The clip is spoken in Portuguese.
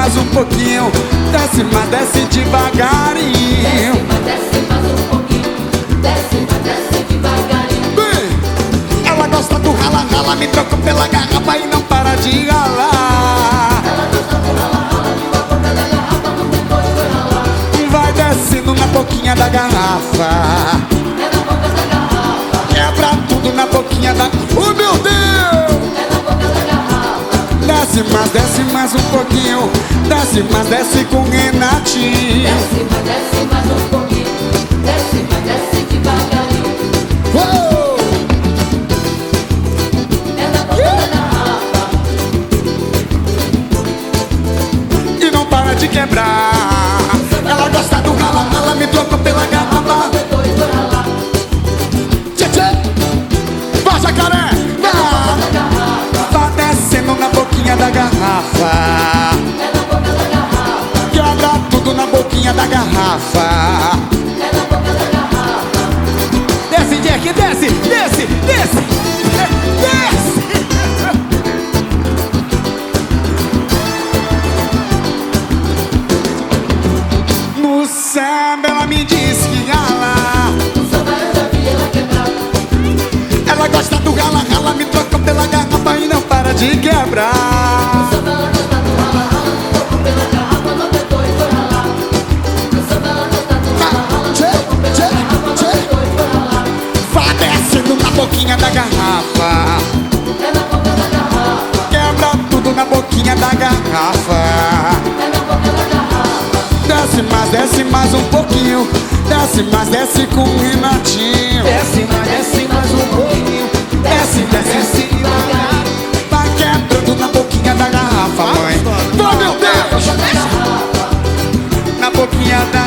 mais um pouquinho. Desce, mas desce devagarinho. Desce mais um pouquinho. Desce, mas desce devagarinho. Bem, ela gosta do rala, rala, me troca pela garrafa e não para de ralar. Ela gosta do rala, rala, me troca pela garrafa, não tem dois pra ralar. Vai descendo na boquinha da garrafa. É na boca da garrafa. Quebra tudo na boquinha da... Oh, meu Deus! É na boca da garrafa. Desce mais um pouquinho. Desce, mas desce com Renatinho. Desce mais um pouquinho. Desce, mas desce devagarinho. Oh! É na boca da garrafa. E não para de quebrar. Ela gosta do rala, rala, me troca pela garrafa. Dois pra ralar. Tchê, tchê. Vai, jacaré! Vai! Da garrafa. Vai descendo na boquinha da garrafa. É na boca da garrafa. Quebra tudo na boquinha da garrafa. É na boca da garrafa. Desce, Jack, desce, desce, desce, desce. No samba ela me disse que rala. No samba eu já vi ela quebrar. Ela gosta do rala, rala, me troca pela garrafa e não para de quebrar. No samba ela gosta do rala, rala, me troca pela garrafa, não tem dois pra ralar. No samba ela gosta do rala, rala, me troca pela garrafa, não tem dois pra ralar. Vai descendo na boquinha da garrafa. É na boca da garrafa. Quebra tudo na boquinha da garrafa. É na boca da garrafa. Desce mais um pouquinho. Desce, mas desce com o Renatinho. Desce mais um pouquinho. Desce, desce Devagarinho. vai quebrando na boquinha da garrafa, mãe. Oh, meu Deus! Da garrafa. Na boquinha da